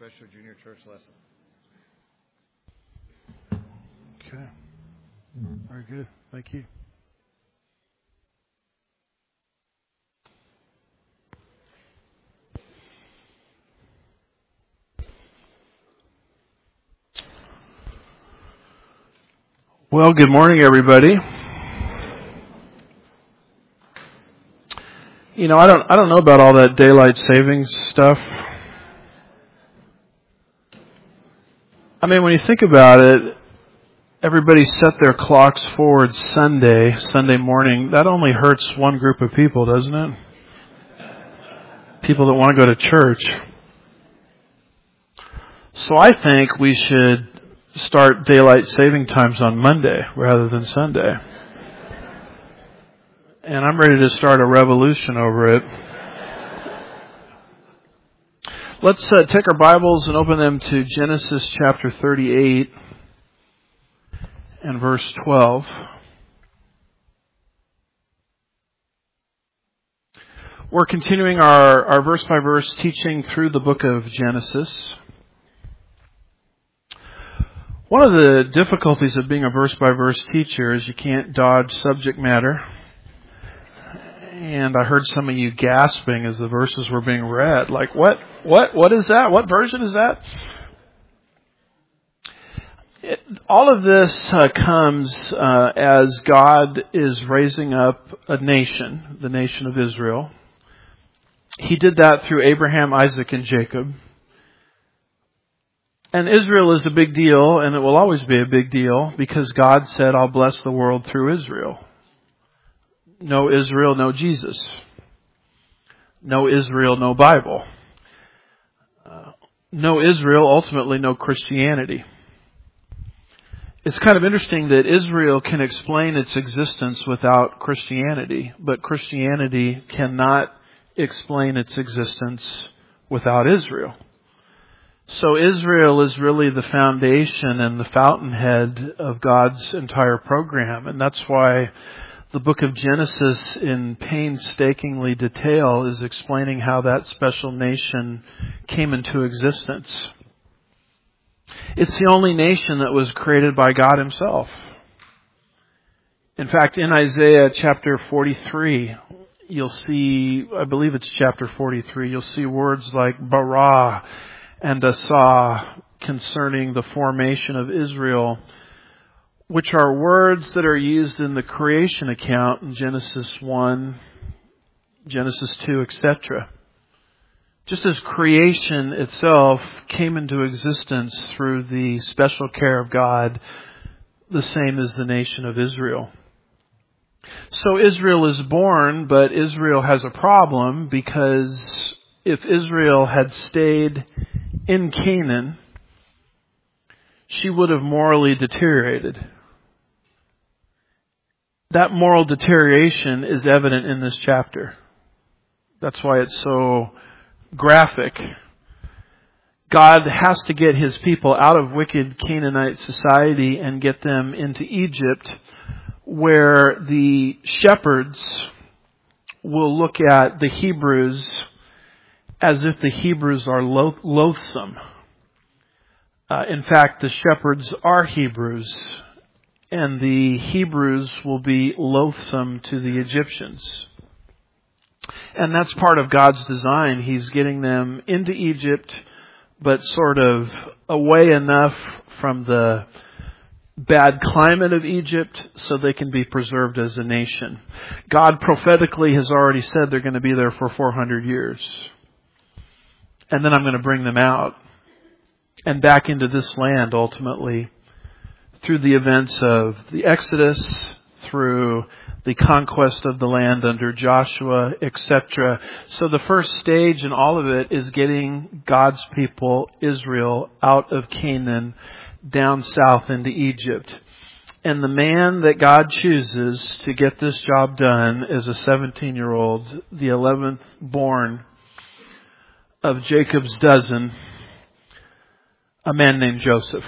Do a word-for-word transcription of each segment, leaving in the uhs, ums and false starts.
Fisher Junior Church lesson. Okay. Very good. Thank you. Well, good morning, everybody. You know, I don't I don't know about all that daylight savings stuff. I mean, when you think about it, everybody set their clocks forward Sunday, Sunday morning. That only hurts one group of people, doesn't it? People that want to go to church. So I think we should start daylight saving times on Monday rather than Sunday. And I'm ready to start a revolution over it. Let's uh, take our Bibles and open them to Genesis chapter thirty-eight and verse twelve. We're continuing our, our verse-by-verse teaching through the book of Genesis. One of the difficulties of being a verse-by-verse teacher is you can't dodge subject matter. And I heard some of you gasping as the verses were being read. Like, what? What? What is that? What version is that? It, all of this uh, comes uh, as God is raising up a nation, the nation of Israel. He did that through Abraham, Isaac, and Jacob. And Israel is a big deal, and it will always be a big deal, because God said, I'll bless the world through Israel. No Israel, no Jesus. No Israel, no Bible. Uh, no Israel, ultimately no Christianity. It's kind of interesting that Israel can explain its existence without Christianity, but Christianity cannot explain its existence without Israel. So Israel is really the foundation and the fountainhead of God's entire program, and that's why the book of Genesis, in painstakingly detail, is explaining how that special nation came into existence. It's the only nation that was created by God Himself. In fact, in Isaiah chapter forty-three, you'll see, I believe it's chapter forty-three, you'll see words like bara and asa concerning the formation of Israel, which are words that are used in the creation account in Genesis one, Genesis two, et cetera. Just as creation itself came into existence through the special care of God, the same as the nation of Israel. So Israel is born, but Israel has a problem, because if Israel had stayed in Canaan, she would have morally deteriorated. That moral deterioration is evident in this chapter. That's why it's so graphic. God has to get His people out of wicked Canaanite society and get them into Egypt, where the shepherds will look at the Hebrews as if the Hebrews are loath- loathsome. Uh, in fact, the shepherds are Hebrews, and the Hebrews will be loathsome to the Egyptians. And that's part of God's design. He's getting them into Egypt, but sort of away enough from the bad climate of Egypt so they can be preserved as a nation. God prophetically has already said they're going to be there for four hundred years. And then I'm going to bring them out and back into this land ultimately through the events of the Exodus, through the conquest of the land under Joshua, et cetera. So the first stage in all of it is getting God's people, Israel, out of Canaan, down south into Egypt. And the man that God chooses to get this job done is a seventeen-year-old, the eleventh born of Jacob's dozen, a man named Joseph.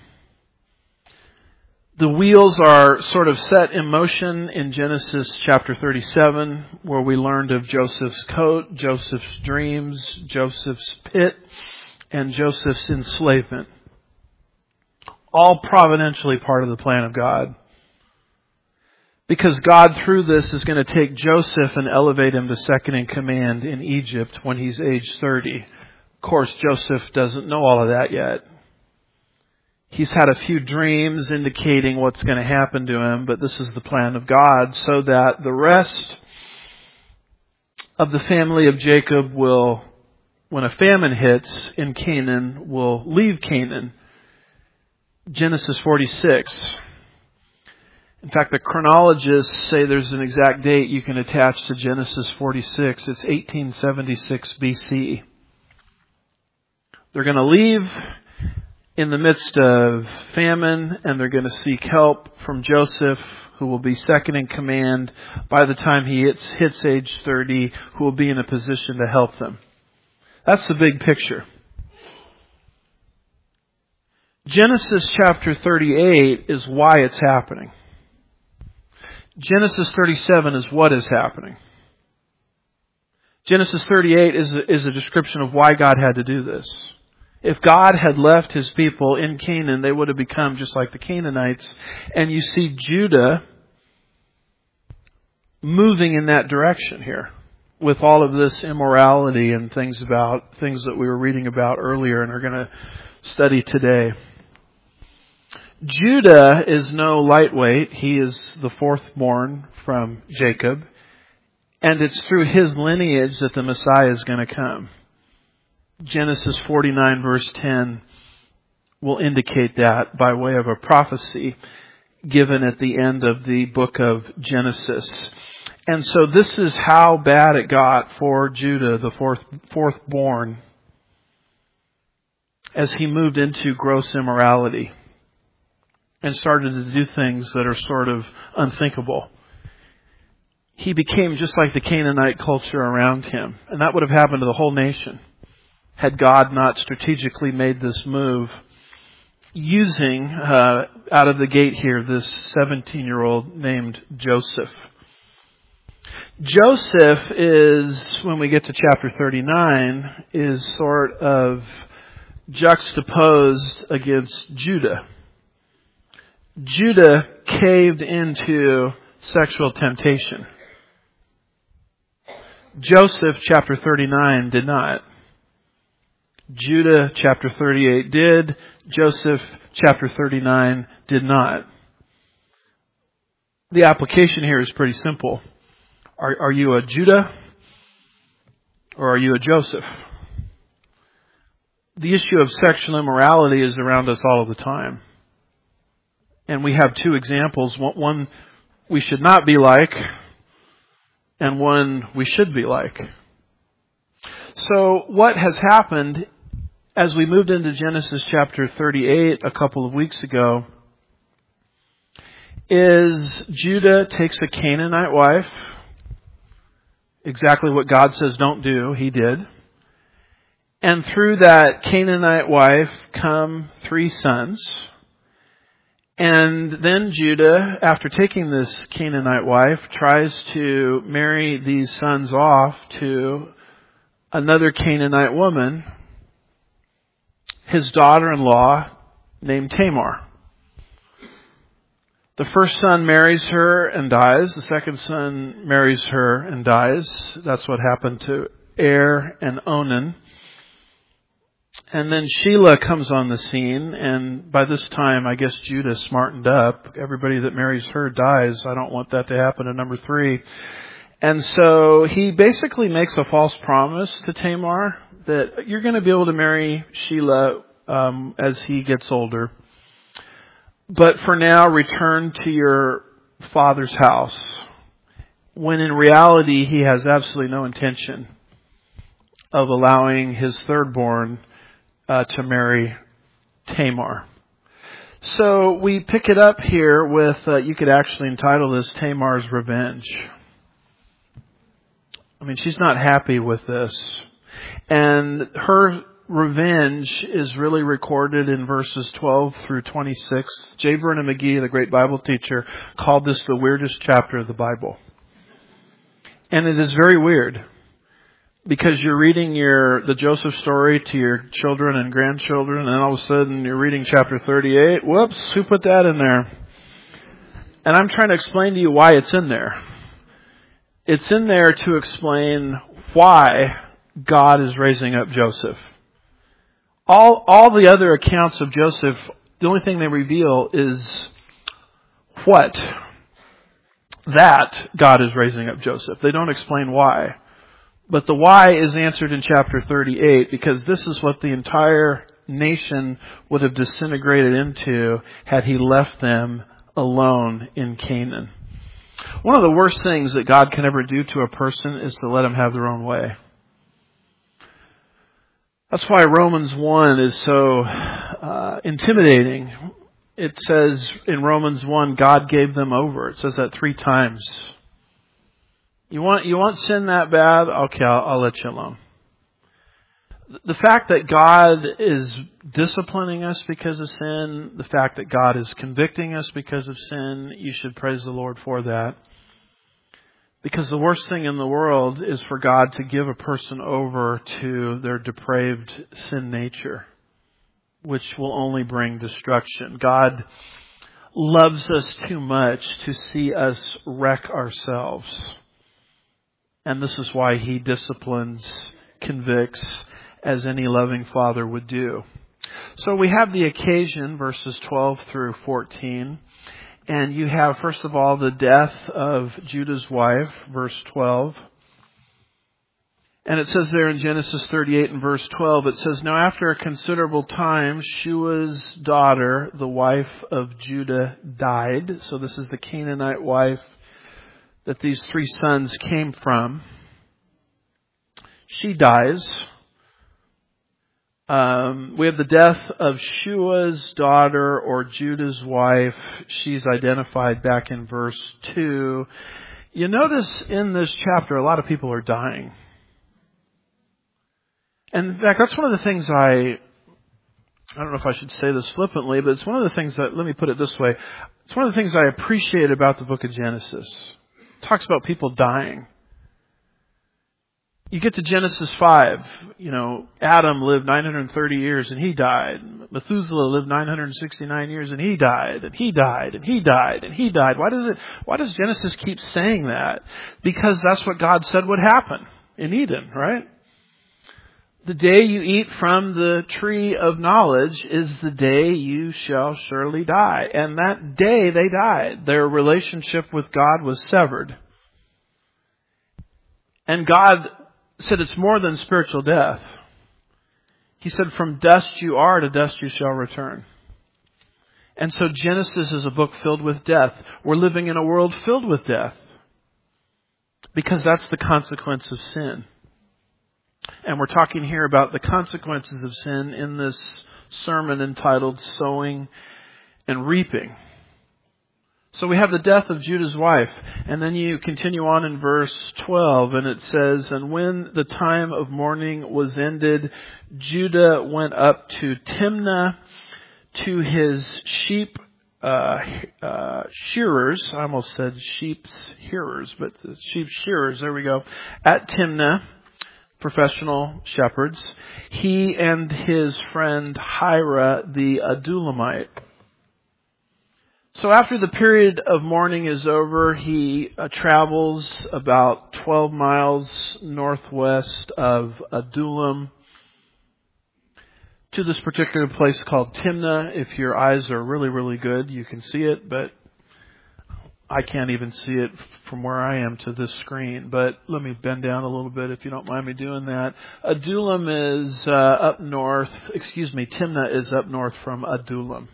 The wheels are sort of set in motion in Genesis chapter thirty-seven, where we learned of Joseph's coat, Joseph's dreams, Joseph's pit, and Joseph's enslavement. All providentially part of the plan of God. Because God, through this, is going to take Joseph and elevate him to second in command in Egypt when he's age thirty. Of course, Joseph doesn't know all of that yet. He's had a few dreams indicating what's going to happen to him, but this is the plan of God, so that the rest of the family of Jacob will, when a famine hits in Canaan, will leave Canaan. Genesis forty-six. In fact, the chronologists say there's an exact date you can attach to Genesis forty-six. It's eighteen seventy-six B C. They're going to leave in the midst of famine, and they're going to seek help from Joseph, who will be second in command by the time he hits, hits age thirty, who will be in a position to help them. That's the big picture. Genesis chapter thirty-eight is why it's happening. Genesis thirty-seven is what is happening. Genesis thirty-eight is a, is a description of why God had to do this. If God had left his people in Canaan, they would have become just like the Canaanites. And you see Judah moving in that direction here with all of this immorality and things about things that we were reading about earlier and are going to study today. Judah is no lightweight. He is the fourth born from Jacob. And it's through his lineage that the Messiah is going to come. Genesis forty-nine verse ten will indicate that by way of a prophecy given at the end of the book of Genesis. And so this is how bad it got for Judah, the fourth, fourth born, as he moved into gross immorality and started to do things that are sort of unthinkable. He became just like the Canaanite culture around him. And that would have happened to the whole nation had God not strategically made this move using, uh, out of the gate here, this seventeen-year-old named Joseph. Joseph is, when we get to chapter thirty-nine, is sort of juxtaposed against Judah. Judah caved into sexual temptation. Joseph, chapter thirty-nine, did not. Judah, chapter thirty-eight, did. Joseph, chapter thirty-nine, did not. The application here is pretty simple. Are, are you a Judah or are you a Joseph? The issue of sexual immorality is around us all of the time. And we have two examples. One we should not be like, and one we should be like. So what has happened as we moved into Genesis chapter thirty-eight a couple of weeks ago is Judah takes a Canaanite wife. Exactly what God says don't do, he did. And through that Canaanite wife come three sons. And then Judah, after taking this Canaanite wife, tries to marry these sons off to another Canaanite woman, his daughter-in-law named Tamar. The first son marries her and dies. The second son marries her and dies. That's what happened to Er and Onan. And then Shelah comes on the scene, and by this time, I guess Judah smartened up. Everybody that marries her dies. I don't want that to happen to number three. And so he basically makes a false promise to Tamar that you're going to be able to marry Shelah um, as he gets older. But for now, return to your father's house. When in reality, he has absolutely no intention of allowing his thirdborn uh, to marry Tamar. So we pick it up here with, uh, you could actually entitle this Tamar's Revenge. I mean, she's not happy with this. And her revenge is really recorded in verses twelve through twenty-six. J. Vernon McGee, the great Bible teacher, called this the weirdest chapter of the Bible. And it is very weird. because you're reading your the Joseph story to your children and grandchildren, and then all of a sudden you're reading chapter thirty-eight. Whoops, who put that in there? And I'm trying to explain to you why it's in there. It's in there to explain why God is raising up Joseph. All all the other accounts of Joseph, the only thing they reveal is what? That God is raising up Joseph. They don't explain why. But the why is answered in chapter thirty-eight, because this is what the entire nation would have disintegrated into had he left them alone in Canaan. One of the worst things that God can ever do to a person is to let them have their own way. That's why Romans one is so uh, intimidating. It says in Romans one, God gave them over. It says that three times. You want you want sin that bad? Okay, I'll, I'll let you alone. The fact that God is disciplining us because of sin, the fact that God is convicting us because of sin, you should praise the Lord for that. Because the worst thing in the world is for God to give a person over to their depraved sin nature, which will only bring destruction. God loves us too much to see us wreck ourselves. And this is why He disciplines, convicts, as any loving father would do. So we have the occasion, verses twelve through fourteen. And you have, first of all, the death of Judah's wife, verse twelve. And it says there in Genesis thirty-eight and verse twelve, it says, "Now after a considerable time, Shua's daughter, the wife of Judah, died." So this is the Canaanite wife that these three sons came from. She dies. Um, we have the death of Shua's daughter, or Judah's wife. She's identified back in verse two. You notice in this chapter, a lot of people are dying. And in fact, that's one of the things I, I don't know if I should say this flippantly, but it's one of the things that, let me put it this way. It's one of the things I appreciate about the book of Genesis. It talks about people dying. You get to Genesis five, you know, Adam lived nine hundred thirty years and he died. Methuselah lived nine hundred sixty-nine years and he died, and he died, and he died, and he died. Why does it, why does Genesis keep saying that? Because that's what God said would happen in Eden, right? The day you eat from the tree of knowledge is the day you shall surely die. And that day they died. Their relationship with God was severed. And God said it's more than spiritual death. He said, from dust you are, to dust you shall return. And so Genesis is a book filled with death. We're living in a world filled with death, because that's the consequence of sin. And we're talking here about the consequences of sin in this sermon entitled Sowing and Reaping. So we have the death of Judah's wife, and then you continue on in verse twelve, and it says, "And when the time of mourning was ended, Judah went up to Timnah to his sheep uh, uh, shearers." I almost said sheep's hearers, but the sheep shearers, there we go, at Timnah, professional shepherds, he and his friend Hira the Adullamite. So after the period of mourning is over, he uh, travels about twelve miles northwest of Adullam to this particular place called Timnah. If your eyes are really, really good, you can see it, but I can't even see it from where I am to this screen. But let me bend down a little bit if you don't mind me doing that. Adullam is uh, up north, excuse me, Timnah is up north from Adullam.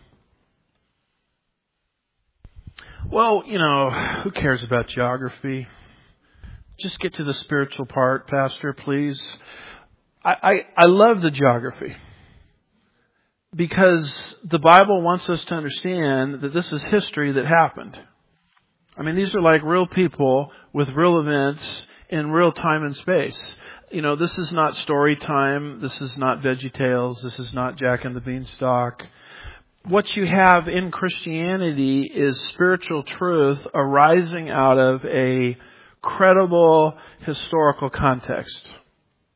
Well, you know, who cares about geography? Just get to the spiritual part, Pastor, please. I, I, I love the geography, because the Bible wants us to understand that this is history that happened. I mean, these are like real people with real events in real time and space. You know, this is not story time. This is not Veggie Tales. This is not Jack and the Beanstalk. What you have in Christianity is spiritual truth arising out of a credible historical context.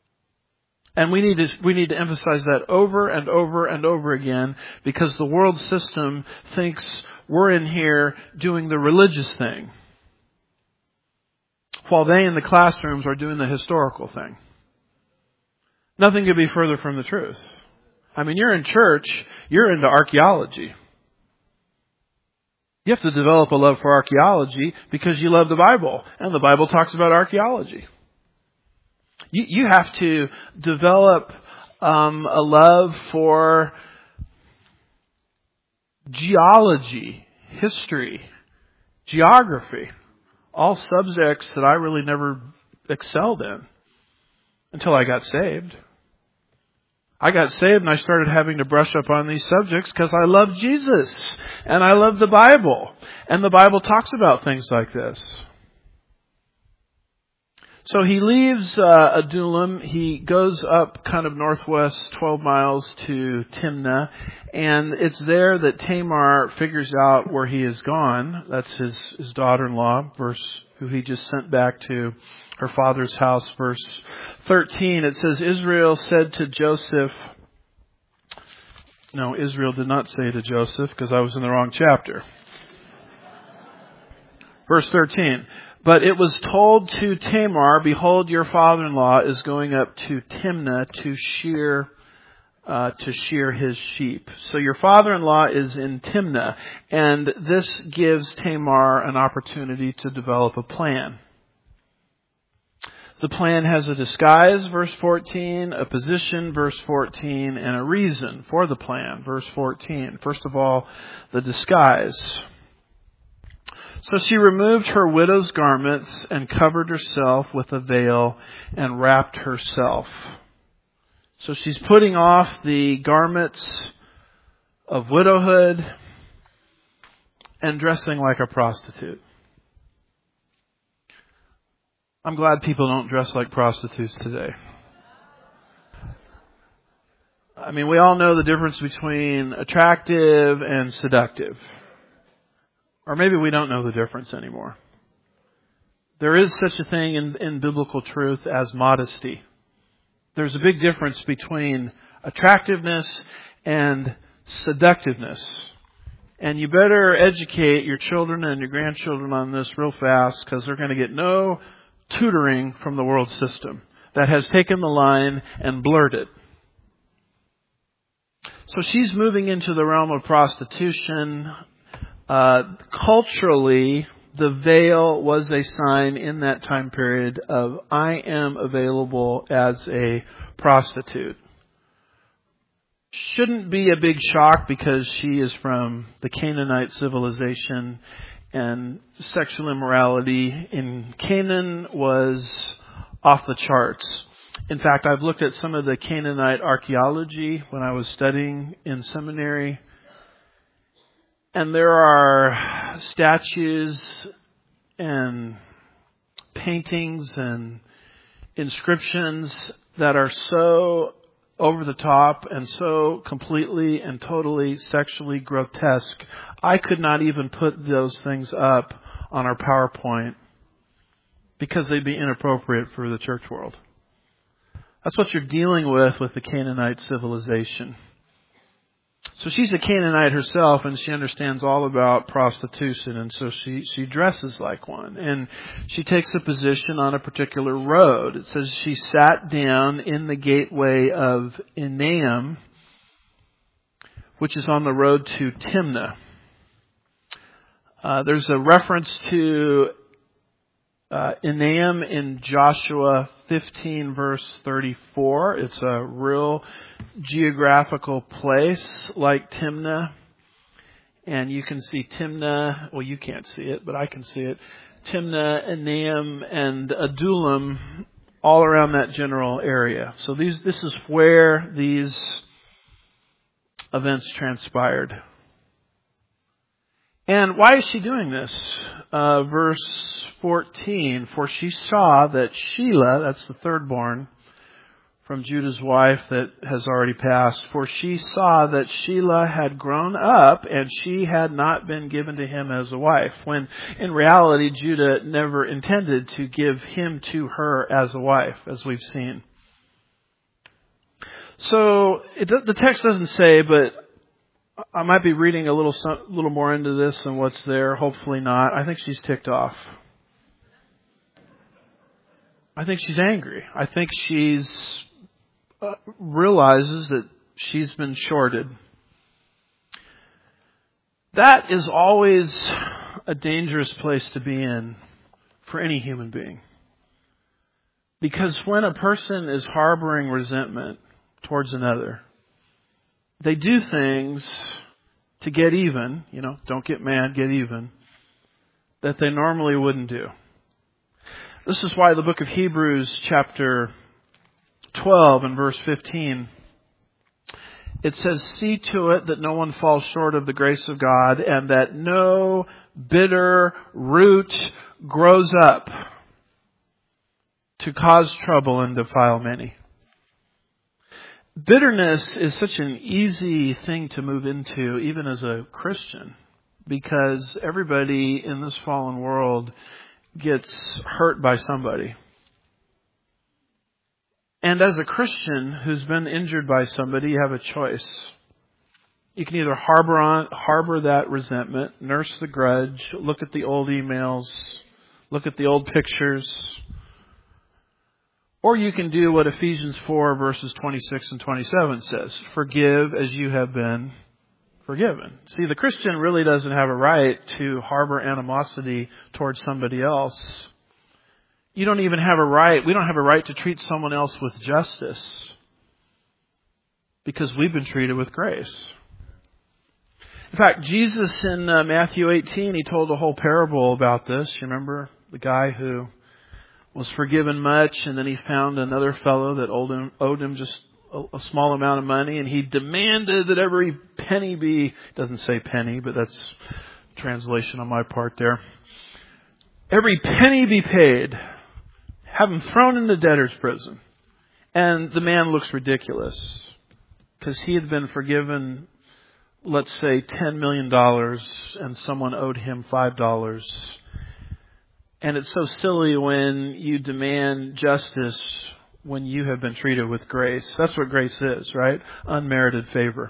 And we need to, we need to emphasize that over and over and over again, because the world system thinks we're in here doing the religious thing, while they in the classrooms are doing the historical thing. Nothing could be further from the truth. I mean, you're in church, you're into archaeology. You have to develop a love for archaeology because you love the Bible, and the Bible talks about archaeology. You, you have to develop um, a love for geology, history, geography, all subjects that I really never excelled in until I got saved. I got saved and I started having to brush up on these subjects because I love Jesus and I love the Bible. And the Bible talks about things like this. So he leaves uh, Adullam. He goes up kind of northwest twelve miles to Timnah. And it's there that Tamar figures out where he is gone. That's his, his daughter-in-law, verse who he just sent back to her father's house. Verse thirteen, it says, Israel said to Joseph, no, Israel did not say to Joseph because I was in the wrong chapter. Verse thirteen, but it was told to Tamar, behold, your father-in-law is going up to Timnah to shear uh, to shear his sheep. So your father-in-law is in Timnah, and this gives Tamar an opportunity to develop a plan. The plan has a disguise, verse fourteen, a position, verse fourteen, and a reason for the plan, verse fourteen. First of all, the disguise. So she removed her widow's garments and covered herself with a veil and wrapped herself. So she's putting off the garments of widowhood and dressing like a prostitute. I'm glad people don't dress like prostitutes today. I mean, we all know the difference between attractive and seductive. Or maybe we don't know the difference anymore. There is such a thing in, in biblical truth as modesty. There's a big difference between attractiveness and seductiveness. And you better educate your children and your grandchildren on this real fast, because they're going to get no tutoring from the world system that has taken the line and blurred it. So she's moving into the realm of prostitution. Uh, culturally, the veil was a sign in that time period of I am available as a prostitute. Shouldn't be a big shock because she is from the Canaanite civilization, and sexual immorality in Canaan was off the charts. In fact, I've looked at some of the Canaanite archaeology when I was studying in seminary. And there are statues and paintings and inscriptions that are so over the top and so completely and totally sexually grotesque. I could not even put those things up on our PowerPoint because they'd be inappropriate for the church world. That's what you're dealing with with the Canaanite civilization. So she's a Canaanite herself, and she understands all about prostitution, and so she, she dresses like one. And she takes a position on a particular road. It says she sat down in the gateway of Enaim, which is on the road to Timnah. Uh, there's a reference to uh, Enaim in Joshua fifteen, verse thirty-four. It's a real geographical place like Timnah. And you can see Timnah, well, you can't see it, but I can see it. Timnah, Enaim, and Adullam, all around that general area. So these, this is where these events transpired. And why is she doing this? Uh, verse fourteen, for she saw that Shelah, that's the third born from Judah's wife that has already passed, for she saw that Shelah had grown up and she had not been given to him as a wife, when in reality Judah never intended to give him to her as a wife, as we've seen. So it, the text doesn't say, but I might be reading a little, little more into this than what's there. Hopefully not. I think she's ticked off. I think she's angry. I think she's uh, realizes that she's been shorted. That is always a dangerous place to be in for any human being. Because when a person is harboring resentment towards another, they do things to get even, you know, don't get mad, get even, that they normally wouldn't do. This is why the book of Hebrews chapter twelve and verse fifteen, it says, "See to it that no one falls short of the grace of God, and that no bitter root grows up to cause trouble and defile many." Bitterness is such an easy thing to move into, even as a Christian, because everybody in this fallen world gets hurt by somebody. And as a Christian who's been injured by somebody, you have a choice. You can either harbor on, harbor that resentment, nurse the grudge, look at the old emails, look at the old pictures, or you can do what Ephesians four verses twenty-six and twenty-seven says, "Forgive as you have been forgiven." See, the Christian really doesn't have a right to harbor animosity towards somebody else. You don't even have a right, we don't have a right to treat someone else with justice, because we've been treated with grace. In fact, Jesus in uh, Matthew eighteen, he told a whole parable about this. You remember the guy who was forgiven much, and then he found another fellow that owed him, owed him just a, a small amount of money, and he demanded that every penny be, doesn't say penny, but that's translation on my part there. Every penny be paid. Have him thrown into debtor's prison. And the man looks ridiculous, because he had been forgiven, let's say, ten million dollars, and someone owed him five dollars. And it's so silly when you demand justice when you have been treated with grace. That's what grace is, right? Unmerited favor.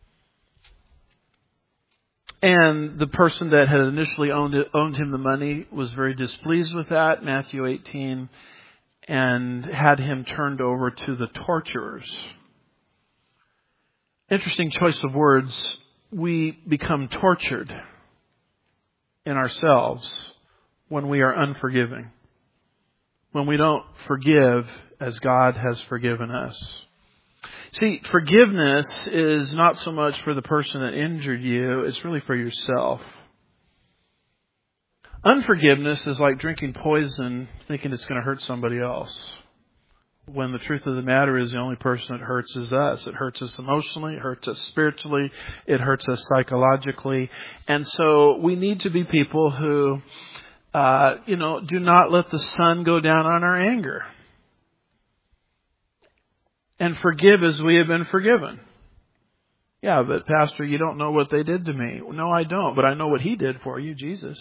And the person that had initially owned it, owned him the money was very displeased with that, Matthew eighteen, and had him turned over to the torturers. Interesting choice of words. We become tortured in ourselves when we are unforgiving, when we don't forgive as God has forgiven us. See, forgiveness is not so much for the person that injured you, it's really for yourself. Unforgiveness is like drinking poison thinking it's going to hurt somebody else, when the truth of the matter is the only person it hurts is us. It hurts us emotionally, it hurts us spiritually, it hurts us psychologically. And so we need to be people who Uh, you know, do not let the sun go down on our anger. And forgive as we have been forgiven. Yeah, but Pastor, you don't know what they did to me. No, I don't, but I know what He did for you, Jesus.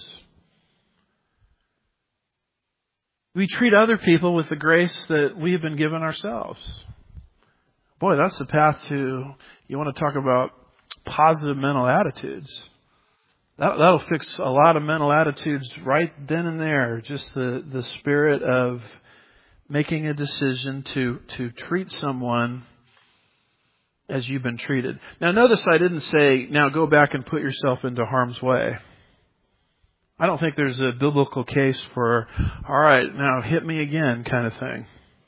We treat other people with the grace that we have been given ourselves. Boy, that's the path to, you want to talk about positive mental attitudes. That, that'll fix a lot of mental attitudes right then and there. Just the, the spirit of making a decision to, to treat someone as you've been treated. Now notice I didn't say, now go back and put yourself into harm's way. I don't think there's a biblical case for, all right, now hit me again kind of thing.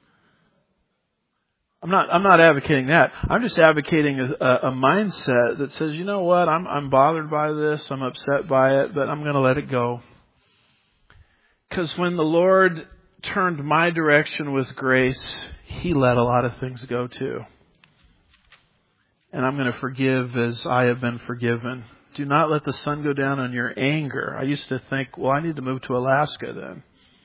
I'm not, I'm not advocating that. I'm just advocating a, a mindset that says, you know what, I'm, I'm bothered by this, I'm upset by it, but I'm going to let it go. Because when the Lord turned my direction with grace, He let a lot of things go too. And I'm going to forgive as I have been forgiven. Do not let the sun go down on your anger. I used to think, well, I need to move to Alaska then.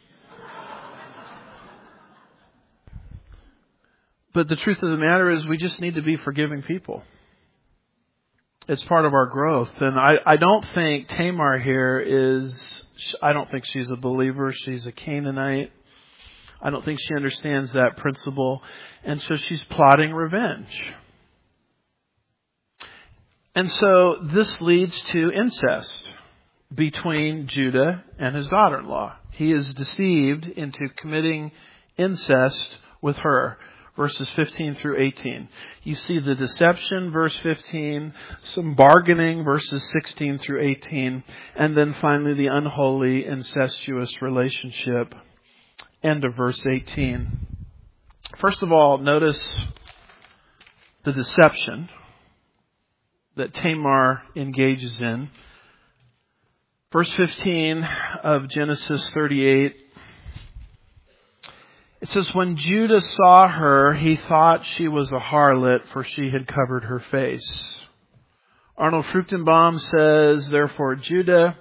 But the truth of the matter is we just need to be forgiving people. It's part of our growth. And I, I don't think Tamar here is, I don't think she's a believer. She's a Canaanite. I don't think she understands that principle. And so she's plotting revenge. And so this leads to incest between Judah and his daughter-in-law. He is deceived into committing incest with her. Verses fifteen through eighteen. You see the deception, verse fifteen, some bargaining, verses sixteen through eighteen, and then finally the unholy, incestuous relationship, end of verse eighteen. First of all, notice the deception that Tamar engages in. Verse fifteen of Genesis thirty-eight. It says, when Judah saw her, he thought she was a harlot, for she had covered her face. Arnold Fruchtenbaum says, therefore Judah,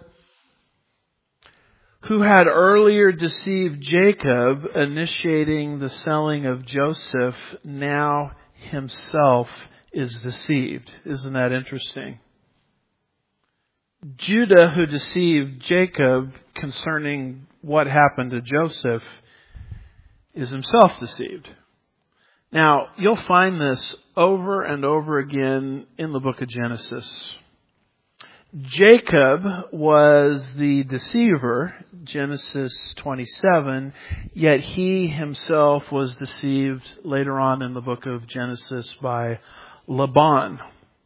who had earlier deceived Jacob, initiating the selling of Joseph, now himself is deceived. Isn't that interesting? Judah, who deceived Jacob concerning what happened to Joseph, is himself deceived. Now, you'll find this over and over again in the book of Genesis. Jacob was the deceiver, Genesis twenty-seven, yet he himself was deceived later on in the book of Genesis by Laban.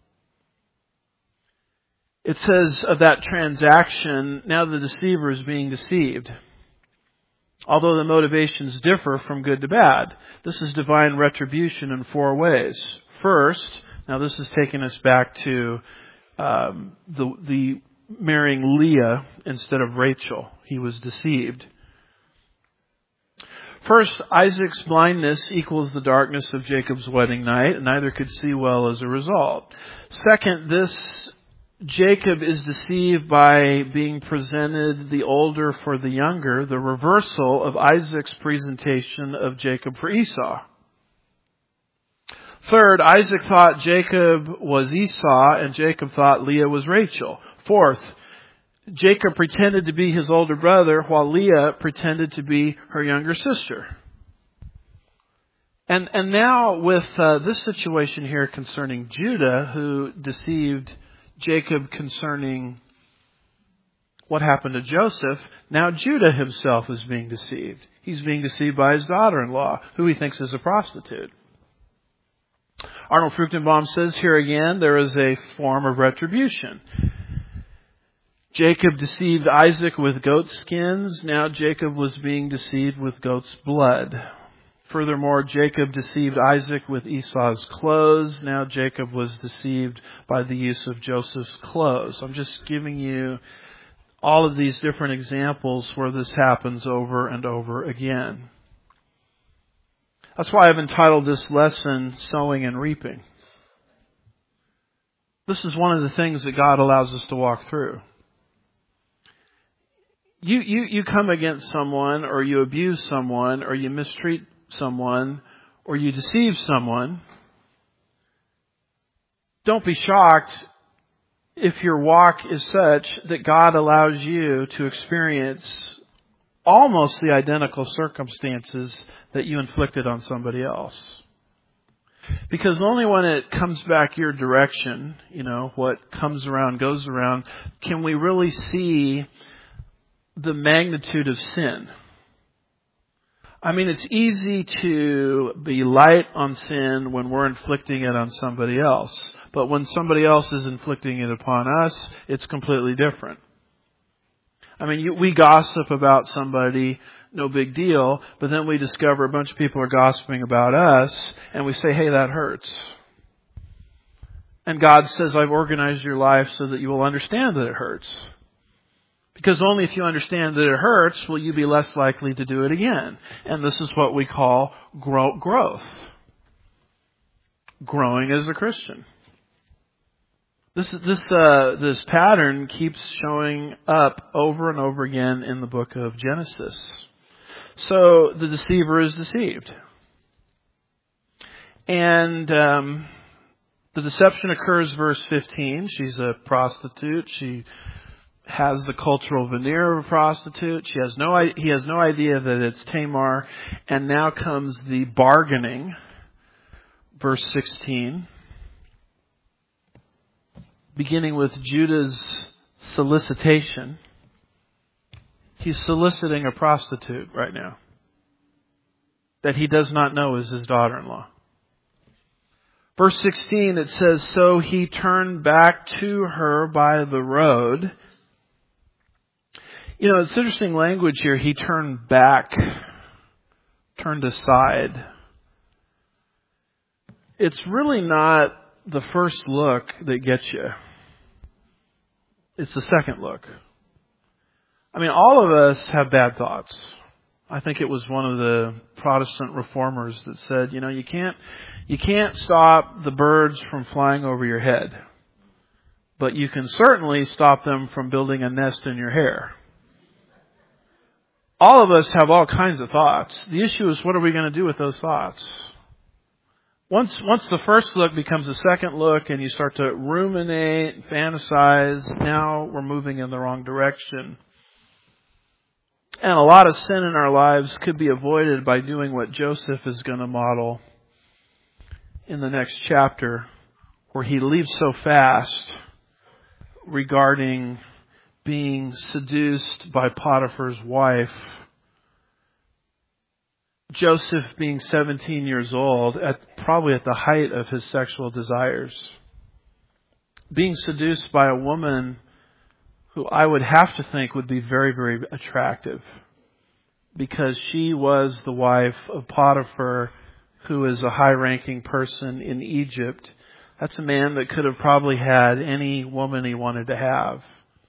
It says of that transaction, now the deceiver is being deceived. Although the motivations differ from good to bad. This is divine retribution in four ways. First, now this is taking us back to um, the, the marrying Leah instead of Rachel. He was deceived. First, Isaac's blindness equals the darkness of Jacob's wedding night, and neither could see well as a result. Second, this Jacob is deceived by being presented the older for the younger, the reversal of Isaac's presentation of Jacob for Esau. Third, Isaac thought Jacob was Esau and Jacob thought Leah was Rachel. Fourth, Jacob pretended to be his older brother while Leah pretended to be her younger sister. And and now with uh, this situation here concerning Judah, who deceived Jacob concerning what happened to Joseph, now Judah himself is being deceived. He's being deceived by his daughter-in-law, who he thinks is a prostitute. Arnold Fruchtenbaum says here again, there is a form of retribution. Jacob deceived Isaac with goat skins. Now Jacob was being deceived with goat's blood. Furthermore, Jacob deceived Isaac with Esau's clothes. Now Jacob was deceived by the use of Joseph's clothes. I'm just giving you all of these different examples where this happens over and over again. That's why I've entitled this lesson, Sowing and Reaping. This is one of the things that God allows us to walk through. You, you, you come against someone, or you abuse someone, or you mistreat someone, or you deceive someone. Don't be shocked if your walk is such that God allows you to experience almost the identical circumstances that you inflicted on somebody else. Because only when it comes back your direction, you know, what comes around goes around, can we really see the magnitude of sin. I mean, it's easy to be light on sin when we're inflicting it on somebody else. But when somebody else is inflicting it upon us, it's completely different. I mean, you, we gossip about somebody, no big deal, but then we discover a bunch of people are gossiping about us, and we say, hey, that hurts. And God says, I've organized your life so that you will understand that it hurts. Because only if you understand that it hurts will you be less likely to do it again. And this is what we call grow- growth. Growing as a Christian. This this uh, this pattern keeps showing up over and over again in the book of Genesis. So the deceiver is deceived. And um, the deception occurs verse fifteen. She's a prostitute. She has the cultural veneer of a prostitute. She has no, he has no idea that it's Tamar. And now comes the bargaining. Verse sixteen. Beginning with Judah's solicitation. He's soliciting a prostitute right now that he does not know is his daughter-in-law. Verse sixteen, it says, so he turned back to her by the road. You know, it's interesting language here. He turned back, turned aside. It's really not the first look that gets you. It's the second look. I mean, all of us have bad thoughts. I think it was one of the Protestant reformers that said, you know, you can't, you can't stop the birds from flying over your head, but you can certainly stop them from building a nest in your hair. All of us have all kinds of thoughts. The issue is, what are we going to do with those thoughts? Once, once the first look becomes a second look and you start to ruminate, fantasize, now we're moving in the wrong direction. And a lot of sin in our lives could be avoided by doing what Joseph is going to model in the next chapter, where he leaves so fast regarding being seduced by Potiphar's wife. Joseph being seventeen years old, at probably at the height of his sexual desires, being seduced by a woman who I would have to think would be very, very attractive, because she was the wife of Potiphar, who is a high-ranking person in Egypt. That's a man that could have probably had any woman he wanted to have.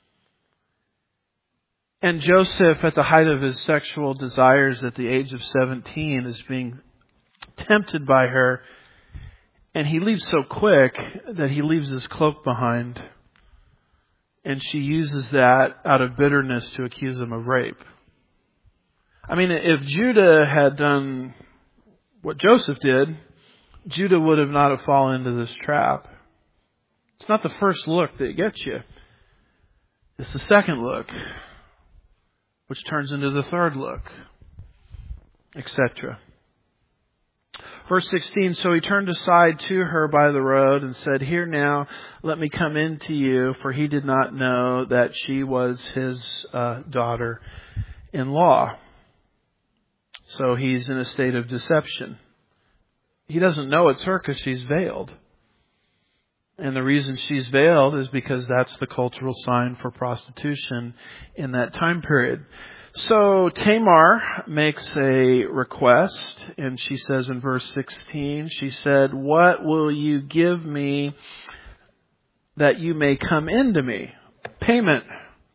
And Joseph, at the height of his sexual desires at the age of seventeen, is being tempted by her, and he leaves so quick that he leaves his cloak behind. And she uses that out of bitterness to accuse him of rape. I mean, if Judah had done what Joseph did, Judah would have not have fallen into this trap. It's not the first look that gets you. It's the second look, which turns into the third look, et cetera. Verse sixteen, so he turned aside to her by the road and said, here now, let me come in to you, for he did not know that she was his uh, daughter-in-law. So he's in a state of deception. He doesn't know it's her because she's veiled. And the reason she's veiled is because that's the cultural sign for prostitution in that time period. So Tamar makes a request, and she says in verse sixteen, she said, what will you give me that you may come into me? Payment.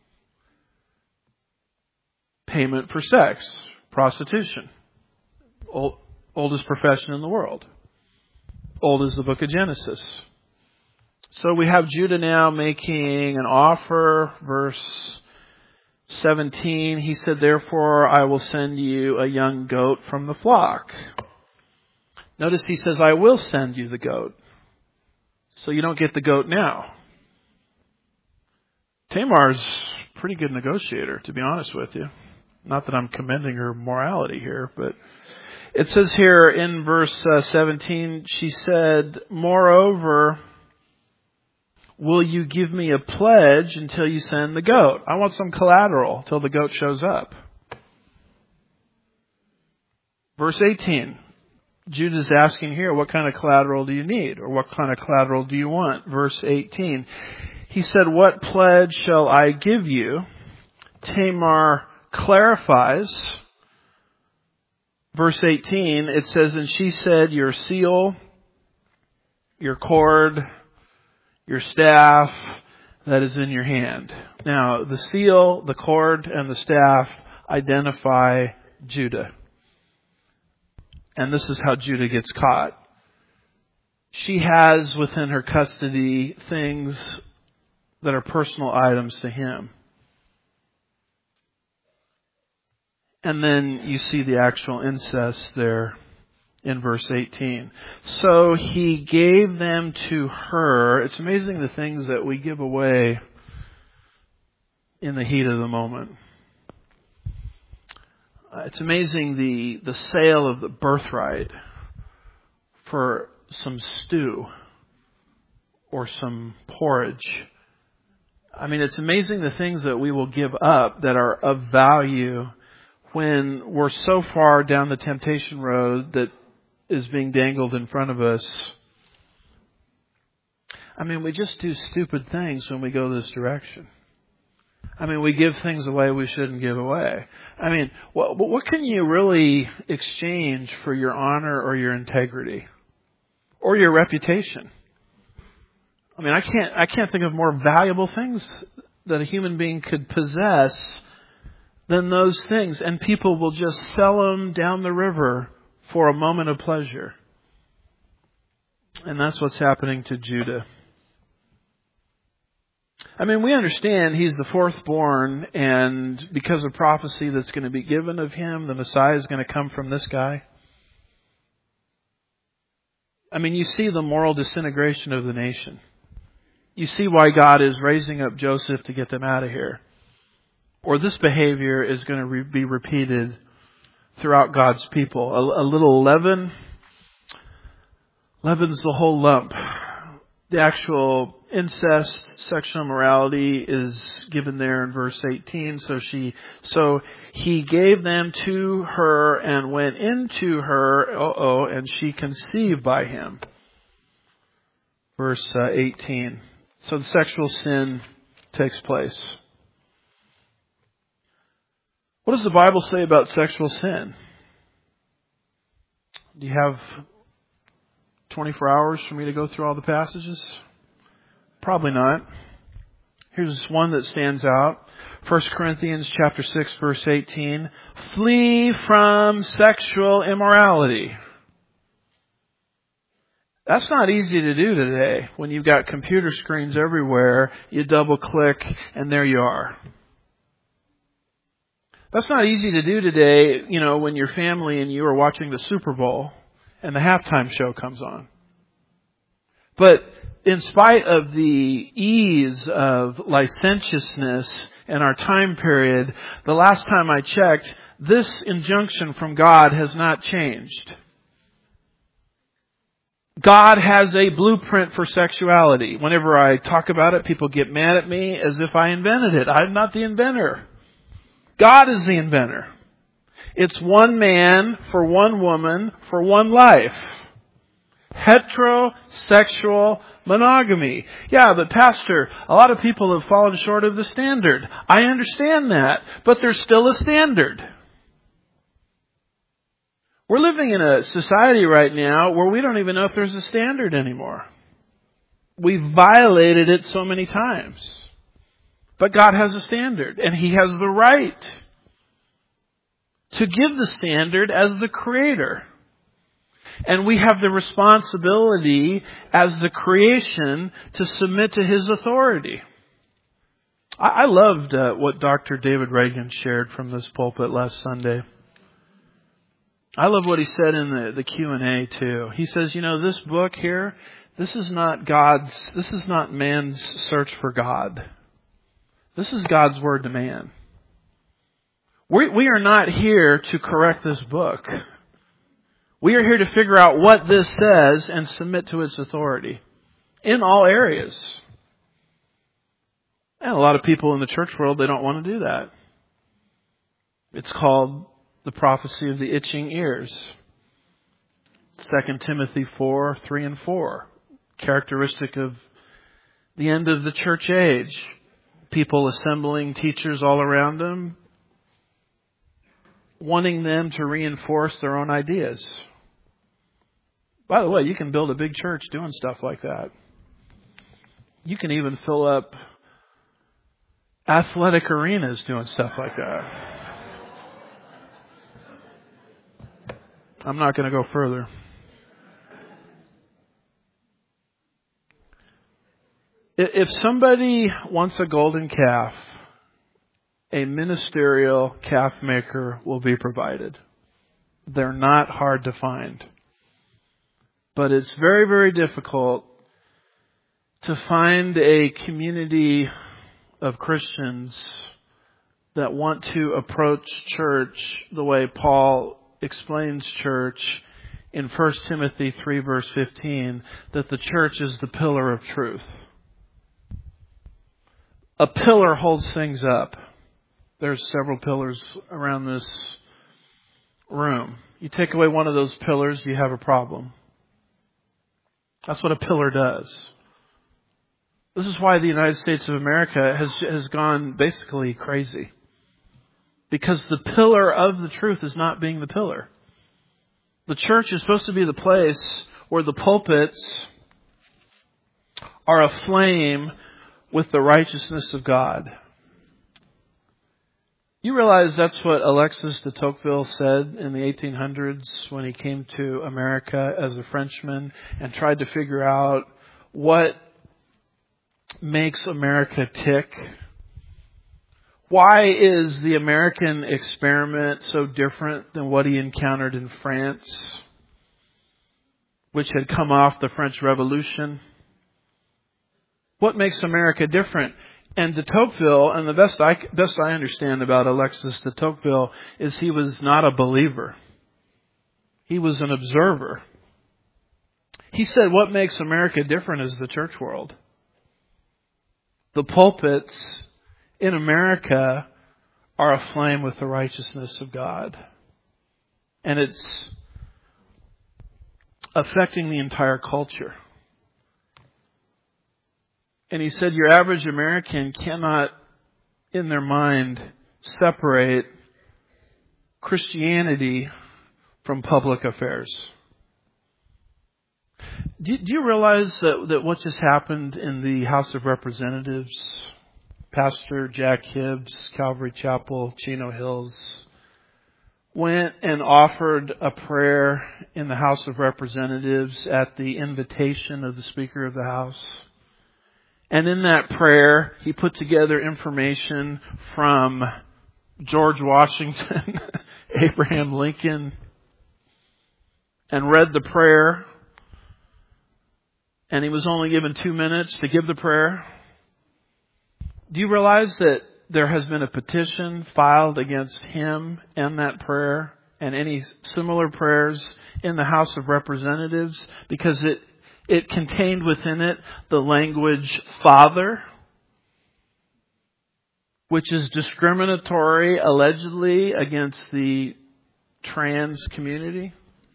Payment for sex. Prostitution. Old, oldest profession in the world. Old as the book of Genesis. So we have Judah now making an offer. Verse seventeen, he said, therefore I will send you a young goat from the flock. Notice he says, I will send you the goat. So you don't get the goat now. Tamar's a pretty good negotiator, to be honest with you. Not that I'm commending her morality here, but it says here in verse uh, seventeen, she said, moreover, will you give me a pledge until you send the goat? I want some collateral till the goat shows up. Verse eighteen. Judah's asking here, what kind of collateral do you need? Or what kind of collateral do you want? Verse eighteen. He said, what pledge shall I give you? Tamar clarifies. Verse eighteen, it says, and she said, your seal, your cord, your staff that is in your hand. Now, the seal, the cord, and the staff identify Judah. And this is how Judah gets caught. She has within her custody things that are personal items to him. And then you see the actual incest there in verse eighteen. So he gave them to her. It's amazing the things that we give away in the heat of the moment. Uh, it's amazing the, the sale of the birthright for some stew or some porridge. I mean, it's amazing the things that we will give up that are of value when we're so far down the temptation road that is being dangled in front of us. I mean, we just do stupid things when we go this direction. I mean, we give things away we shouldn't give away. I mean, what, what can you really exchange for your honor or your integrity or your reputation? I mean, I can't, I can't think of more valuable things that a human being could possess than those things. And people will just sell them down the river for a moment of pleasure. And that's what's happening to Judah. I mean, we understand he's the fourth born, and because of prophecy that's going to be given of him, the Messiah is going to come from this guy. I mean, you see the moral disintegration of the nation. You see why God is raising up Joseph to get them out of here. Or this behavior is going to re- be repeated throughout God's people. A, a little leaven leavens the whole lump. The actual incest, sexual immorality is given there in verse eighteen. So she, so he gave them to her and went into her, uh-oh, and she conceived by him. Verse uh, eighteen. So the sexual sin takes place. What does the Bible say about sexual sin? Do you have twenty-four hours for me to go through all the passages? Probably not. Here's one that stands out. First Corinthians chapter six, verse eighteen. Flee from sexual immorality. That's not easy to do today. When you've got computer screens everywhere, you double click and there you are. That's not easy to do today, you know, when your family and you are watching the Super Bowl and the halftime show comes on. But in spite of the ease of licentiousness in our time period, the last time I checked, this injunction from God has not changed. God has a blueprint for sexuality. Whenever I talk about it, people get mad at me as if I invented it. I'm not the inventor. God is the inventor. It's one man for one woman for one life. Heterosexual monogamy. Yeah, but Pastor, a lot of people have fallen short of the standard. I understand that, but there's still a standard. We're living in a society right now where we don't even know if there's a standard anymore. We've violated it so many times. But God has a standard, and He has the right to give the standard as the Creator. And we have the responsibility as the creation to submit to His authority. I, I loved uh, what Doctor David Reagan shared from this pulpit last Sunday. I love what he said in the, the Q and A too. He says, you know, this book here, this is not God's, this is not man's search for God. This is God's word to man. We, we are not here to correct this book. We are here to figure out what this says and submit to its authority in all areas. And a lot of people in the church world, they don't want to do that. It's called the prophecy of the itching ears. Second Timothy four, three and four. Characteristic of the end of the church age. People assembling teachers all around them, wanting them to reinforce their own ideas. By the way, you can build a big church doing stuff like that. You can even fill up athletic arenas doing stuff like that. I'm not going to go further. If somebody wants a golden calf, a ministerial calf maker will be provided. They're not hard to find. But it's very, very difficult to find a community of Christians that want to approach church the way Paul explains church in First Timothy three verse fifteen, that the church is the pillar of truth. A pillar holds things up. There's several pillars around this room. You take away one of those pillars, you have a problem. That's what a pillar does. This is why the United States of America has has gone basically crazy. Because the pillar of the truth is not being the pillar. The church is supposed to be the place where the pulpits are aflame with the righteousness of God. You realize that's what Alexis de Tocqueville said in the eighteen hundreds when he came to America as a Frenchman and tried to figure out what makes America tick. Why is the American experiment so different than what he encountered in France, which had come off the French Revolution? What makes America different? And de Tocqueville, and the best I, best I understand about Alexis de Tocqueville, is he was not a believer. He was an observer. He said what makes America different is the church world. The pulpits in America are aflame with the righteousness of God. And it's affecting the entire culture. And he said your average American cannot, in their mind, separate Christianity from public affairs. Do, do you realize that, that what just happened in the House of Representatives, Pastor Jack Hibbs, Calvary Chapel, Chino Hills, went and offered a prayer in the House of Representatives at the invitation of the Speaker of the House? And in that prayer, he put together information from George Washington, Abraham Lincoln, and read the prayer. And he was only given two minutes to give the prayer. Do you realize that there has been a petition filed against him and that prayer and any similar prayers in the House of Representatives because it It contained within it the language Father, which is discriminatory, allegedly, against the trans community?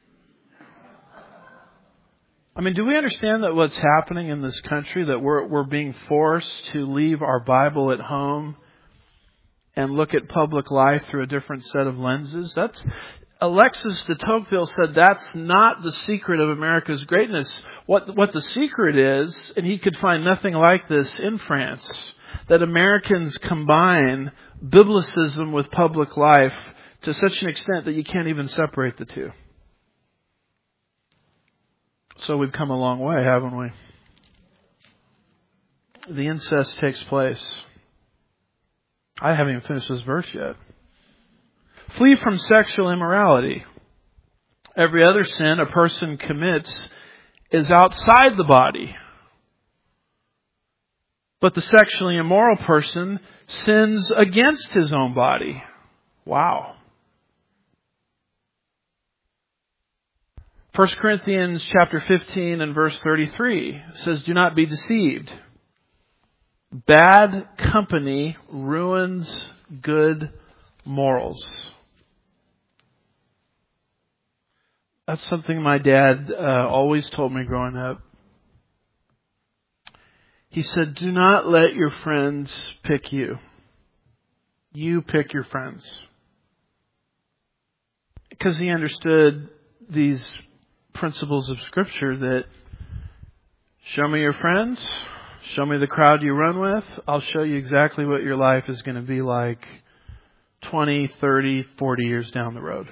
I mean, do we understand that what's happening in this country, that we're we're being forced to leave our Bible at home and look at public life through a different set of lenses? That's Alexis de Tocqueville said that's not the secret of America's greatness. What what the secret is, and he could find nothing like this in France, that Americans combine biblicism with public life to such an extent that you can't even separate the two. So we've come a long way, haven't we? The incest takes place. I haven't even finished this verse yet. Flee from sexual immorality. Every other sin a person commits is outside the body. But the sexually immoral person sins against his own body. Wow. First Corinthians chapter fifteen and verse thirty-three says, do not be deceived. Bad company ruins good morals. That's something my dad uh, always told me growing up. He said, do not let your friends pick you. You pick your friends. Because he understood these principles of Scripture that show me your friends, show me the crowd you run with, I'll show you exactly what your life is going to be like twenty, thirty, forty years down the road.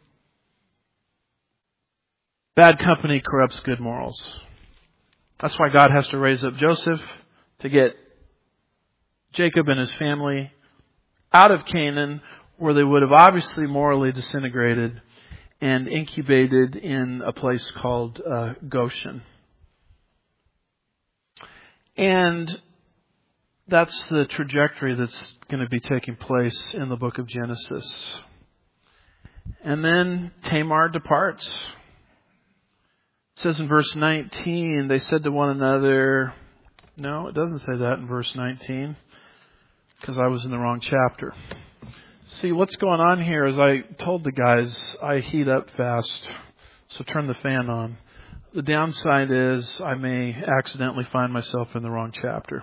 Bad company corrupts good morals. That's why God has to raise up Joseph to get Jacob and his family out of Canaan, where they would have obviously morally disintegrated, and incubated in a place called uh, Goshen. And that's the trajectory that's going to be taking place in the book of Genesis. And then Tamar departs. It says in verse nineteen, they said to one another, no, it doesn't say that in verse nineteen, because I was in the wrong chapter. See, what's going on here is I told the guys I heat up fast, so turn the fan on. The downside is I may accidentally find myself in the wrong chapter.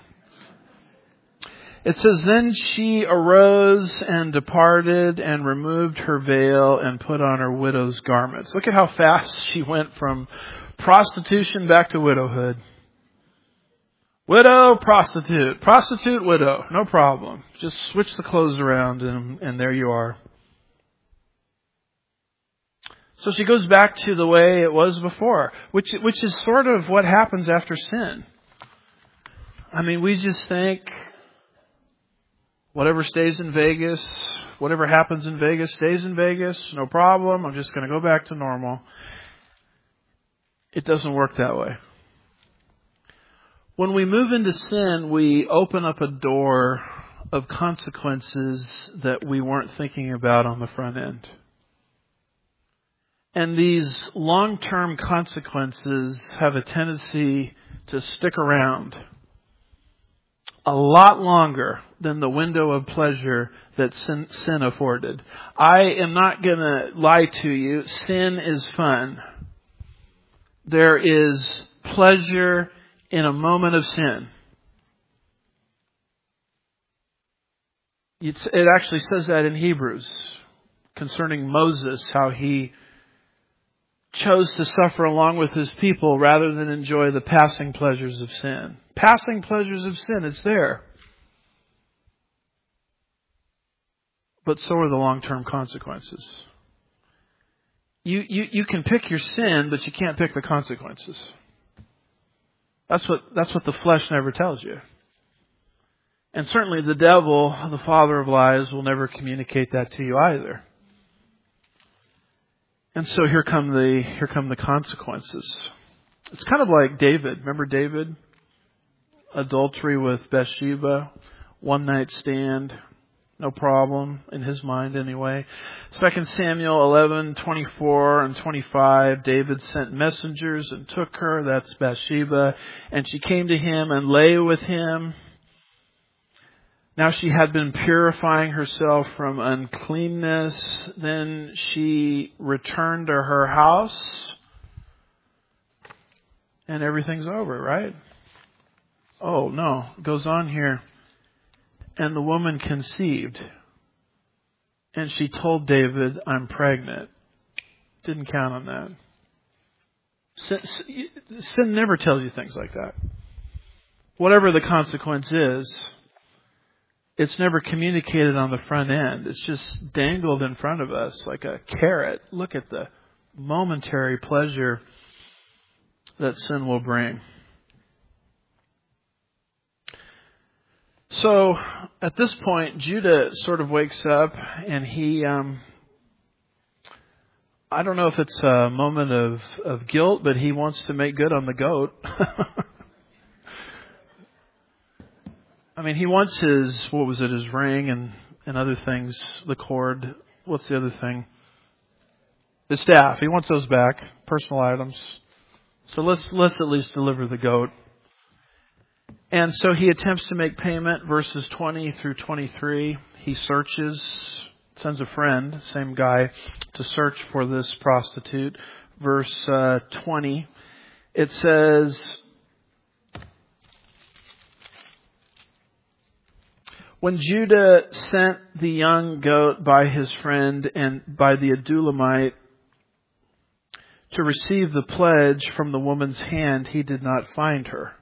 It says, then she arose and departed and removed her veil and put on her widow's garments. Look at how fast she went from prostitution back to widowhood. Widow, prostitute. Prostitute, widow. No problem. Just switch the clothes around and, and there you are. So she goes back to the way it was before, which which is sort of what happens after sin. I mean, we just think whatever stays in Vegas, whatever happens in Vegas stays in Vegas. No problem. I'm just going to go back to normal. It doesn't work that way. When we move into sin, we open up a door of consequences that we weren't thinking about on the front end. And these long-term consequences have a tendency to stick around a lot longer than the window of pleasure that sin, sin afforded. I am not going to lie to you. Sin is fun. There is pleasure in a moment of sin. It's, it actually says that in Hebrews concerning Moses, how he chose to suffer along with his people rather than enjoy the passing pleasures of sin. Passing pleasures of sin, it's there. But so are the long-term consequences. You, you, you can pick your sin, but you can't pick the consequences. That's what, that's what the flesh never tells you. And certainly the devil, the father of lies, will never communicate that to you either. And so here come the, here come the consequences. It's kind of like David. Remember David? Adultery with Bathsheba, one night stand, no problem in his mind anyway. Second Samuel eleven, twenty-four and twenty-five, David sent messengers and took her, that's Bathsheba, and she came to him and lay with him. Now she had been purifying herself from uncleanness. Then she returned to her house. And everything's over, right? Oh, no. It goes on here. And the woman conceived. And she told David, I'm pregnant. Didn't count on that. Sin, sin never tells you things like that. Whatever the consequence is, it's never communicated on the front end. It's just dangled in front of us like a carrot. Look at the momentary pleasure that sin will bring. So at this point, Judah sort of wakes up and he, um, I don't know if it's a moment of, of guilt, but he wants to make good on the goat. I mean, he wants his, what was it, his ring and, and other things, the cord. What's the other thing? The staff. He wants those back, personal items. So let's, let's at least deliver the goat. And so he attempts to make payment, verses twenty through twenty-three. He searches, sends a friend, same guy, to search for this prostitute. Verse uh, twenty, it says, when Judah sent the young goat by his friend and by the Adulamite to receive the pledge from the woman's hand, he did not find her.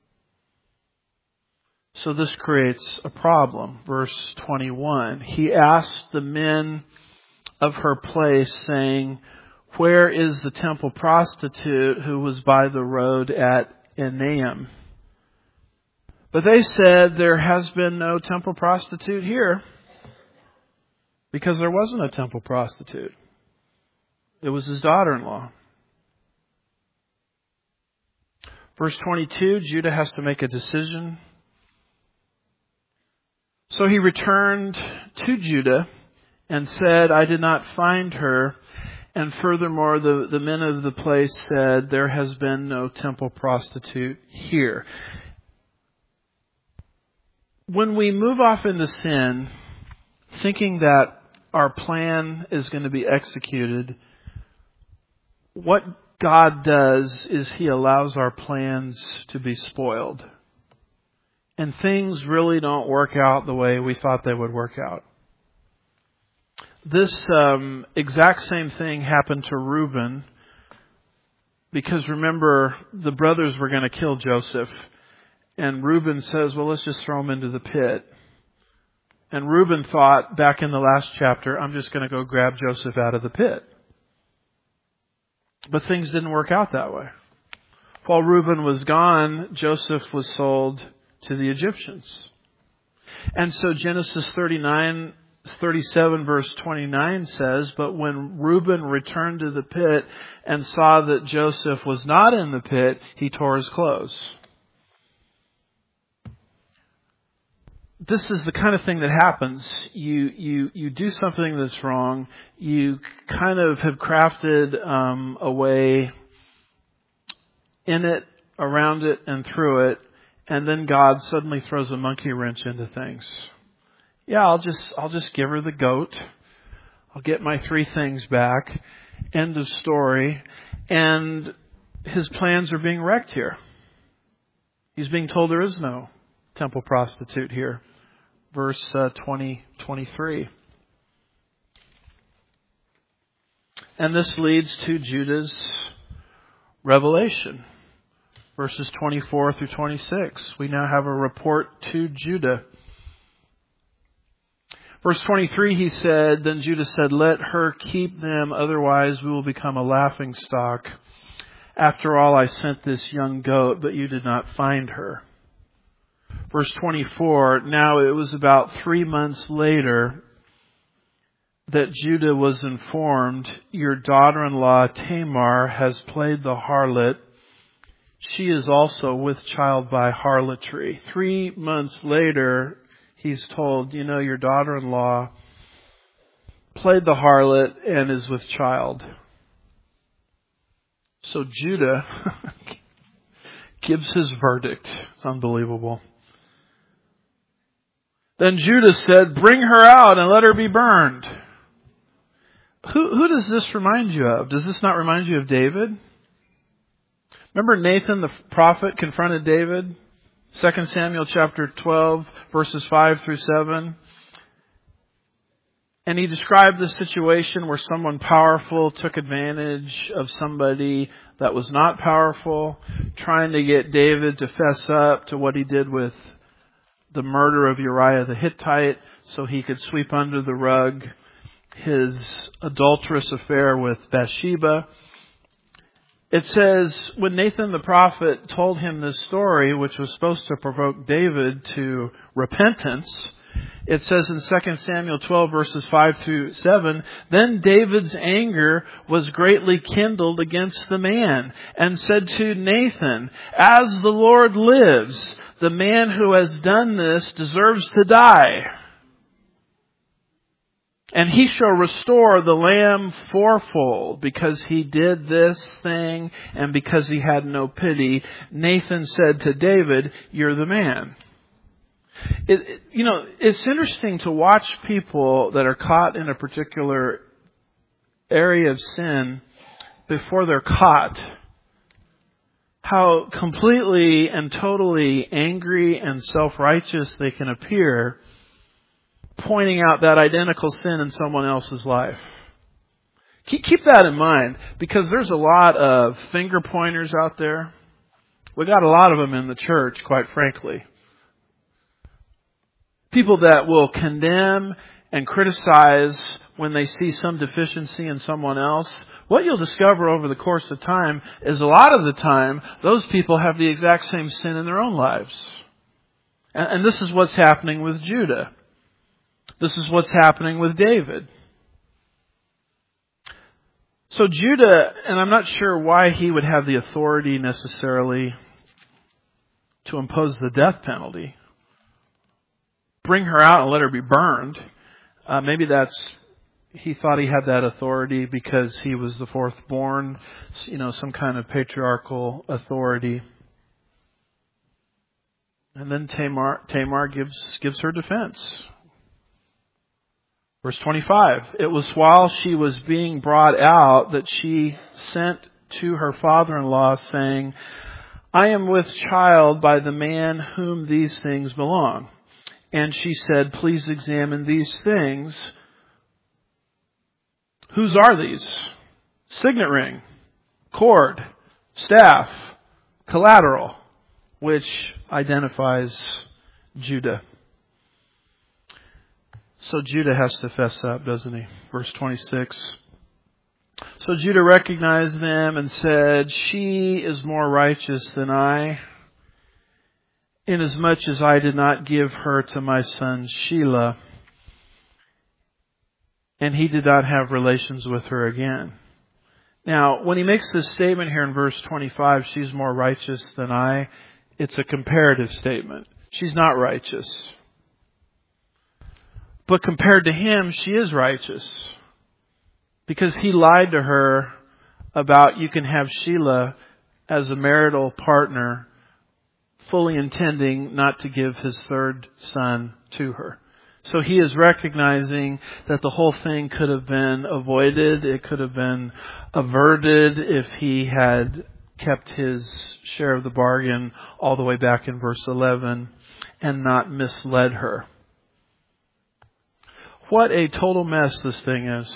So this creates a problem. Verse twenty-one, he asked the men of her place, saying, where is the temple prostitute who was by the road at Enaim? But they said, there has been no temple prostitute here, because there wasn't a temple prostitute. It was his daughter-in-law. Verse twenty-two, Judah has to make a decision. So he returned to Judah and said, I did not find her. And furthermore, the, the men of the place said, there has been no temple prostitute here. When we move off into sin, thinking that our plan is going to be executed, what God does is He allows our plans to be spoiled. And things really don't work out the way we thought they would work out. This um, exact same thing happened to Reuben, because remember, the brothers were going to kill Joseph. And Reuben says, well, let's just throw him into the pit. And Reuben thought, back in the last chapter, I'm just going to go grab Joseph out of the pit. But things didn't work out that way. While Reuben was gone, Joseph was sold to the Egyptians. And so Genesis thirty-nine, thirty-seven verse twenty-nine says, but when Reuben returned to the pit and saw that Joseph was not in the pit, he tore his clothes. This is the kind of thing that happens. You you you do something that's wrong. You kind of have crafted um, a way in it, around it, and through it, and then God suddenly throws a monkey wrench into things. Yeah, I'll just I'll just give her the goat. I'll get my three things back. End of story. And his plans are being wrecked here. He's being told there is no temple prostitute here. Verse uh, twenty, twenty-three. And this leads to Judah's revelation. Verses twenty-four through twenty-six. We now have a report to Judah. Verse twenty-three, he said, then Judah said, let her keep them, otherwise we will become a laughing stock. After all, I sent this young goat, but you did not find her. Verse twenty-four, now it was about three months later that Judah was informed, your daughter-in-law Tamar has played the harlot. She is also with child by harlotry. Three months later, he's told, you know, your daughter-in-law played the harlot and is with child. So Judah gives his verdict. It's unbelievable. Then Judah said, bring her out and let her be burned. Who, who does this remind you of? Does this not remind you of David? Remember Nathan the prophet confronted David? Second Samuel chapter twelve, verses five through seven. And he described the situation where someone powerful took advantage of somebody that was not powerful, trying to get David to fess up to what he did with the murder of Uriah the Hittite so he could sweep under the rug his adulterous affair with Bathsheba. It says, when Nathan the prophet told him this story, which was supposed to provoke David to repentance, it says in Second Samuel twelve, verses five through seven, then David's anger was greatly kindled against the man, and said to Nathan, as the Lord lives, the man who has done this deserves to die. And he shall restore the lamb fourfold, because he did this thing and because he had no pity. Nathan said to David, you're the man. It, it, you know, it's interesting to watch people that are caught in a particular area of sin before they're caught. How completely and totally angry and self-righteous they can appear, pointing out that identical sin in someone else's life. Keep, keep that in mind, because there's a lot of finger pointers out there. We got a lot of them in the church, quite frankly. People that will condemn and criticize when they see some deficiency in someone else. What you'll discover over the course of time is a lot of the time, those people have the exact same sin in their own lives. And, and this is what's happening with Judah. This is what's happening with David. So Judah, and I'm not sure why he would have the authority necessarily to impose the death penalty. bring her out and let her be burned. Uh, maybe that's, he thought he had that authority because he was the fourth born, you know, some kind of patriarchal authority. And then Tamar, Tamar gives, gives her defense. Verse twenty-five, it was while she was being brought out that she sent to her father-in-law saying, I am with child by the man whom these things belong. And she said, please examine these things. Whose are these? Signet ring, cord, staff, collateral, which identifies Judah. So Judah has to fess up, doesn't he? Verse twenty-six. So Judah recognized them and said, she is more righteous than I, inasmuch as I did not give her to my son Shelah, and he did not have relations with her again. Now, when he makes this statement here in verse twenty-five, she's more righteous than I, it's a comparative statement. She's not righteous. But compared to him, she is righteous. Because he lied to her about you can have Shelah as a marital partner, fully intending not to give his third son to her. So he is recognizing that the whole thing could have been avoided. It could have been averted if he had kept his share of the bargain all the way back in verse eleven and not misled her. What a total mess this thing is.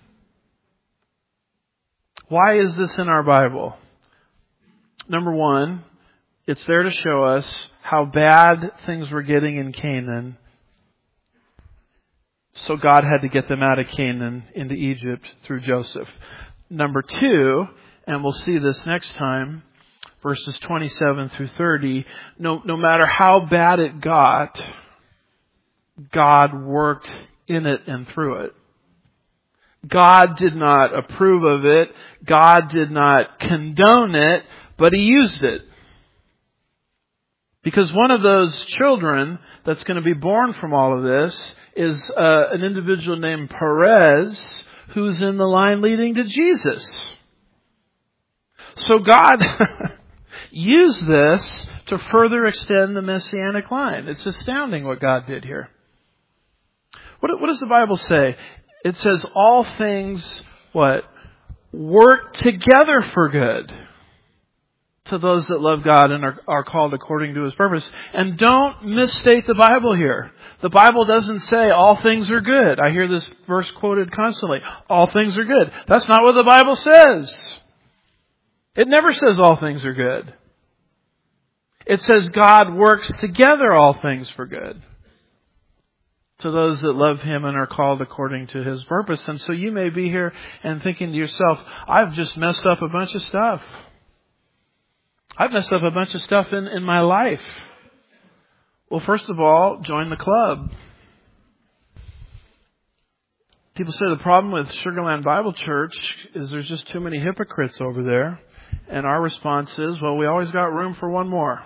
Why is this in our Bible? Number one, it's there to show us how bad things were getting in Canaan. So God had to get them out of Canaan into Egypt through Joseph. Number two, and we'll see this next time, verses twenty-seven through thirty, no, no matter how bad it got, God worked in it and through it. God did not approve of it. God did not condone it, but He used it. Because one of those children that's going to be born from all of this is uh, an individual named Perez, who's in the line leading to Jesus. So God used this to further extend the Messianic line. It's astounding what God did here. What, what does the Bible say? It says all things, what? Work together for good to those that love God and are, are called according to His purpose. And don't misstate the Bible here. The Bible doesn't say all things are good. I hear this verse quoted constantly. All things are good. That's not what the Bible says. It never says all things are good. It says God works together all things for good to those that love Him and are called according to His purpose. And so you may be here and thinking to yourself, I've just messed up a bunch of stuff. I've messed up a bunch of stuff in, in my life. Well, first of all, join the club. People say the problem with Sugarland Bible Church is there's just too many hypocrites over there. And our response is, well, we always got room for one more.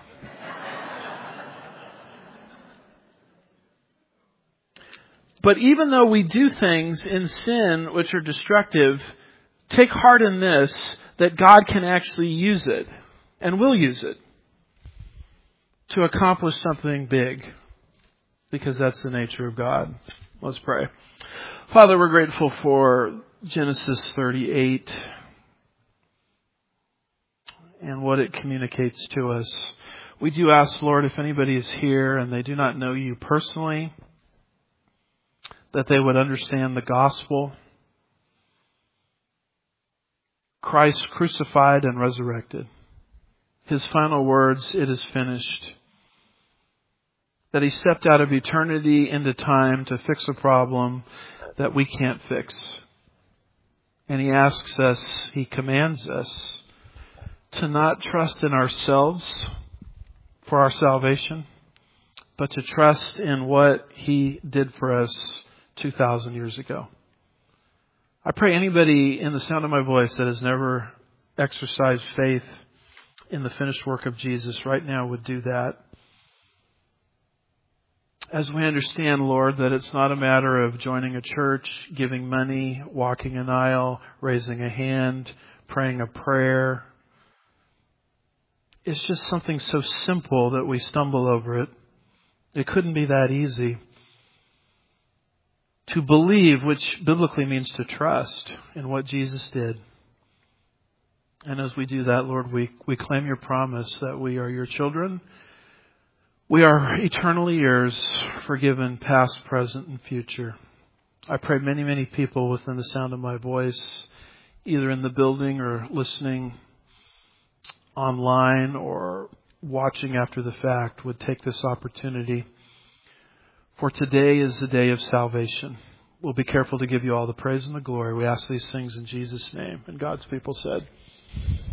But even though we do things in sin which are destructive, take heart in this, that God can actually use it, and will use it, to accomplish something big. Because that's the nature of God. Let's pray. Father, we're grateful for Genesis thirty-eight and what it communicates to us. We do ask, Lord, if anybody is here and they do not know You personally, that they would understand the gospel. Christ crucified and resurrected. His final words, it is finished. That He stepped out of eternity into time to fix a problem that we can't fix. And He asks us, He commands us to not trust in ourselves for our salvation, but to trust in what He did for us two thousand years ago. I pray anybody in the sound of my voice that has never exercised faith in the finished work of Jesus right now would do that. As we understand, Lord, that it's not a matter of joining a church, giving money, walking an aisle, raising a hand, praying a prayer. It's just something so simple that we stumble over it. It couldn't be that easy. To believe, which biblically means to trust in what Jesus did. And as we do that, Lord, we, we claim your promise that we are your children. We are eternally yours, forgiven, past, present, and future. I pray many, many people within the sound of my voice, either in the building or listening online or watching after the fact, would take this opportunity. For today is the day of salvation. We'll be careful to give you all the praise and the glory. We ask these things in Jesus' name. And God's people said,